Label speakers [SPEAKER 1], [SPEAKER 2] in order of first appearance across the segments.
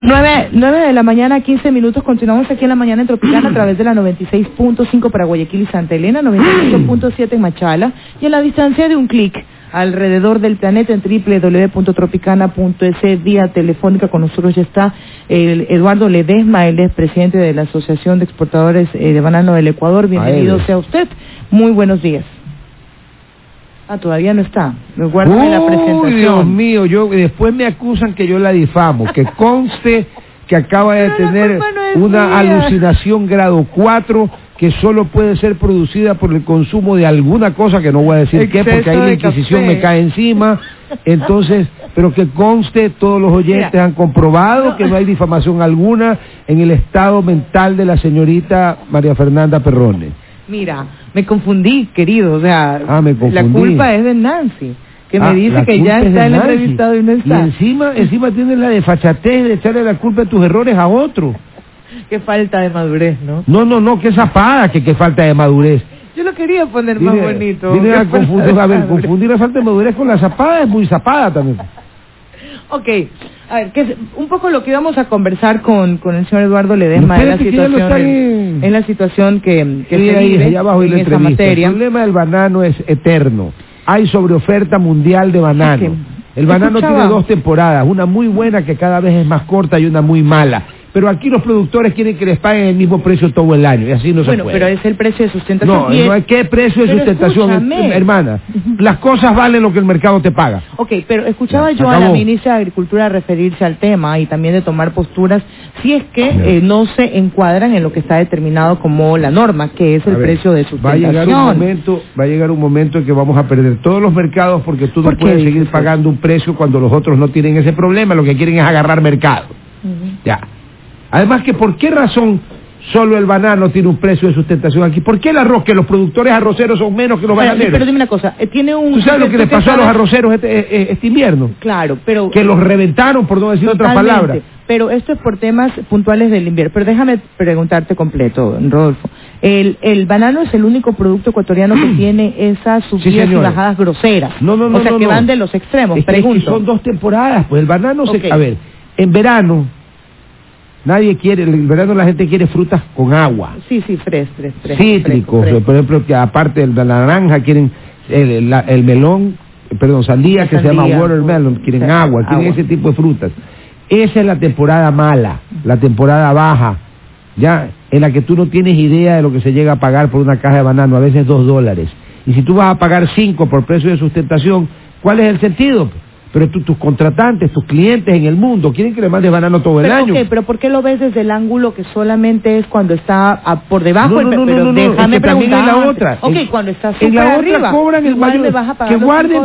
[SPEAKER 1] 9 de la mañana, 15 minutos. Continuamos aquí en la mañana en Tropicana a través de la 96.5 para Guayaquil y Santa Elena, 98.7 en Machala y a la distancia de un clic alrededor del planeta en www.tropicana.es vía telefónica. Con nosotros ya está Eduardo Ledesma, él es presidente de la Asociación de Exportadores de Banano del Ecuador. Bienvenido sea usted. Muy buenos días. Todavía no está. Guárdame la presentación.
[SPEAKER 2] Dios mío, después me acusan que yo la difamo. Que conste que acaba de tener una alucinación grado 4 que solo puede ser producida por el consumo de alguna cosa que no voy a decir qué, porque ahí la Inquisición me cae encima. Entonces, pero que conste, todos los oyentes han comprobado que no hay difamación alguna en el estado mental de la señorita María Fernanda Perrone.
[SPEAKER 1] Mira, me confundí, querido, o sea, la culpa es de Nancy, que me dice que ya está el entrevistado y no está.
[SPEAKER 2] Y encima tienes la desfachatez de echarle la culpa de tus errores a otro.
[SPEAKER 1] Qué falta de madurez, ¿no?
[SPEAKER 2] No, qué zapada, qué falta de madurez.
[SPEAKER 1] Yo lo quería poner más bonito.
[SPEAKER 2] Confundir la falta de madurez con la zapada es muy zapada también.
[SPEAKER 1] Ok, a ver, un poco lo que íbamos a conversar con el señor Eduardo Ledesma en la situación que se vive
[SPEAKER 2] allá abajo
[SPEAKER 1] en esa materia.
[SPEAKER 2] El problema del banano es eterno. Hay sobreoferta mundial de banano.
[SPEAKER 1] Okay.
[SPEAKER 2] El banano tiene dos temporadas, una muy buena que cada vez es más corta y una muy mala. Pero aquí los productores quieren que les paguen el mismo precio todo el año, y así no se puede.
[SPEAKER 1] Bueno, pero es el precio de sustentación.
[SPEAKER 2] No hay qué precio de sustentación, hermana. Las cosas valen lo que el mercado te paga.
[SPEAKER 1] Ok, pero escuchaba yo a la ministra de Agricultura referirse al tema y también de tomar posturas, si es que no se encuadran en lo que está determinado como la norma, que es el precio de sustentación.
[SPEAKER 2] Va a llegar un momento en que vamos a perder todos los mercados porque tú no puedes seguir pagando un precio cuando los otros no tienen ese problema, lo que quieren es agarrar mercado. Ya. Además, que ¿por qué razón solo el banano tiene un precio de sustentación aquí? ¿Por qué el arroz, que los productores arroceros son menos que los bananeros?
[SPEAKER 1] Pero dime una cosa, tiene un...
[SPEAKER 2] ¿Tú sabes lo que le pasó a los arroceros este invierno?
[SPEAKER 1] Claro, pero...
[SPEAKER 2] Que los reventaron, por no decir otra palabra.
[SPEAKER 1] Pero esto es por temas puntuales del invierno. Pero déjame preguntarte completo, Rodolfo. El banano es el único producto ecuatoriano que tiene esas subidas y bajadas groseras. O sea, que van de los extremos, pregunto.
[SPEAKER 2] Que son dos temporadas, pues el banano A ver, en verano... Nadie quiere, en verano la gente quiere frutas con agua.
[SPEAKER 1] Sí, frescos.
[SPEAKER 2] Cítricos, por ejemplo, que aparte de la naranja quieren el melón, sandía, que se llama watermelon, quieren agua, quieren ese tipo de frutas. Esa es la temporada mala, la temporada baja, ya, en la que tú no tienes idea de lo que se llega a pagar por una caja de banano, a veces $2. Y si tú vas a pagar 5 por precio de sustentación, ¿cuál es el sentido? Pero tus contratantes, tus clientes en el mundo quieren que le mandes banano todo el año.
[SPEAKER 1] Pero ¿por qué lo ves desde el ángulo que solamente es cuando está por debajo?
[SPEAKER 2] Pero déjame preguntar. En la otra.
[SPEAKER 1] Cuando está
[SPEAKER 2] en la
[SPEAKER 1] arriba,
[SPEAKER 2] otra cobran el mayor.
[SPEAKER 1] Le vas a pagar
[SPEAKER 2] que guarden,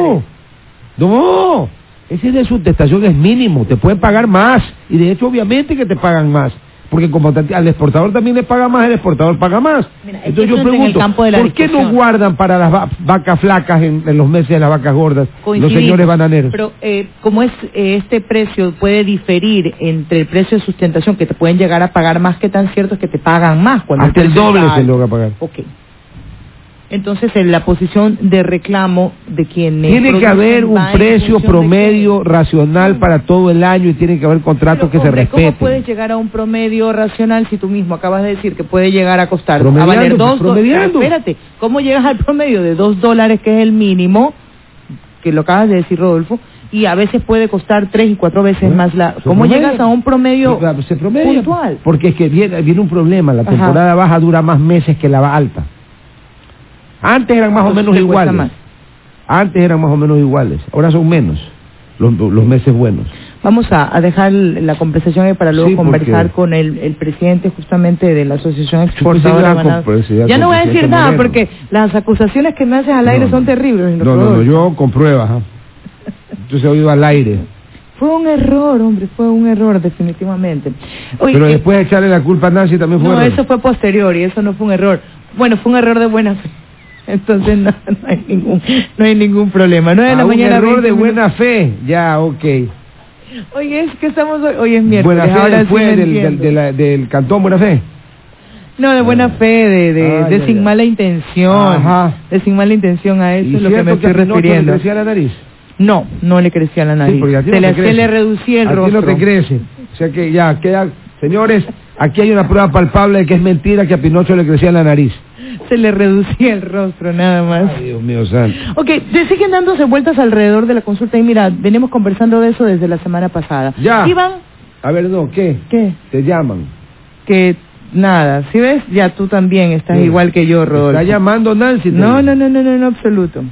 [SPEAKER 2] no. Ese de sustentación es mínimo. Te pueden pagar más. Y de hecho, obviamente que te pagan más. Porque como al exportador también le paga más, el exportador paga más.
[SPEAKER 1] Mira,
[SPEAKER 2] entonces yo pregunto, ¿por qué no guardan para las vacas flacas en los meses de las vacas gordas los señores bananeros?
[SPEAKER 1] Pero como este precio puede diferir entre el precio de sustentación, que te pueden llegar a pagar más, que tan cierto es que te pagan más.
[SPEAKER 2] Hasta el doble se logra pagar.
[SPEAKER 1] Ok. Entonces, en la posición de reclamo de quienes...
[SPEAKER 2] Tiene que haber un precio promedio racional para todo el año y tiene que haber contratos que se respeten.
[SPEAKER 1] ¿Cómo puedes llegar a un promedio racional si tú mismo acabas de decir que puede llegar a costar, a valer $2? Espérate, ¿cómo llegas al promedio de $2, que es el mínimo, que lo acabas de decir, Rodolfo, y a veces puede costar 3 y 4 veces más ¿Cómo llegas a un promedio puntual?
[SPEAKER 2] Porque es que viene un problema, la temporada baja dura más meses que la alta. Antes eran más o menos iguales. Ahora son menos los meses buenos.
[SPEAKER 1] Vamos a dejar la conversación ahí para luego conversar con el presidente justamente de la Asociación Exportadora de Banano. Ya no voy a decir nada porque las acusaciones que me haces al aire son terribles.
[SPEAKER 2] No, yo con pruebas. Entonces he oído al aire.
[SPEAKER 1] Fue un error, definitivamente. Oye,
[SPEAKER 2] pero después de echarle la culpa a Nancy también fue un error.
[SPEAKER 1] No, eso fue posterior y eso no fue un error. Bueno, fue un error de buena fe. Entonces no hay ningún problema. 9 de la mañana.
[SPEAKER 2] Un error de buena fe. Ya, ok.
[SPEAKER 1] Oye, es que estamos hoy es miércoles.
[SPEAKER 2] Buena fe
[SPEAKER 1] ahora
[SPEAKER 2] fue del Cantón Buena Fe.
[SPEAKER 1] No, de buena fe, de sin mala intención. Ajá. De sin mala intención, a eso es lo que me estoy refiriendo.
[SPEAKER 2] ¿Le crecía la nariz?
[SPEAKER 1] No le crecía la nariz.
[SPEAKER 2] Sí,
[SPEAKER 1] se le reducía el rostro.
[SPEAKER 2] ¿A ti no te crece? O sea que ya queda... Señores, aquí hay una prueba palpable de que es mentira que a Pinocho le crecía la nariz.
[SPEAKER 1] Se le reducía el rostro, nada más.
[SPEAKER 2] Ay, Dios mío santo.
[SPEAKER 1] Ok, siguen dándose vueltas alrededor de la consulta y mira, venimos conversando de eso desde la semana pasada.
[SPEAKER 2] Ya.
[SPEAKER 1] Iván.
[SPEAKER 2] A ver, no, ¿qué?
[SPEAKER 1] ¿Qué?
[SPEAKER 2] Te llaman.
[SPEAKER 1] Que nada, ¿sí ves? Ya tú también estás igual que yo, Rodolfo.
[SPEAKER 2] ¿Está llamando Nancy?
[SPEAKER 1] No, en absoluto.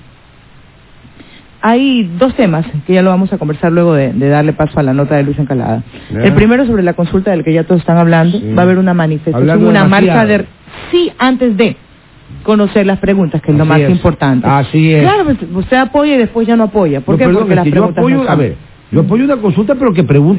[SPEAKER 1] Hay dos temas que ya lo vamos a conversar luego de darle paso a la nota de Luis Encalada. El primero sobre la consulta del que ya todos están hablando. Va a haber una manifestación, una marcha de... Sí, antes de conocer las preguntas, que es lo más importante.
[SPEAKER 2] Así es.
[SPEAKER 1] Claro, usted apoya y después ya no apoya. ¿Por qué? Porque las preguntas
[SPEAKER 2] yo apoyo una consulta, pero que pregunte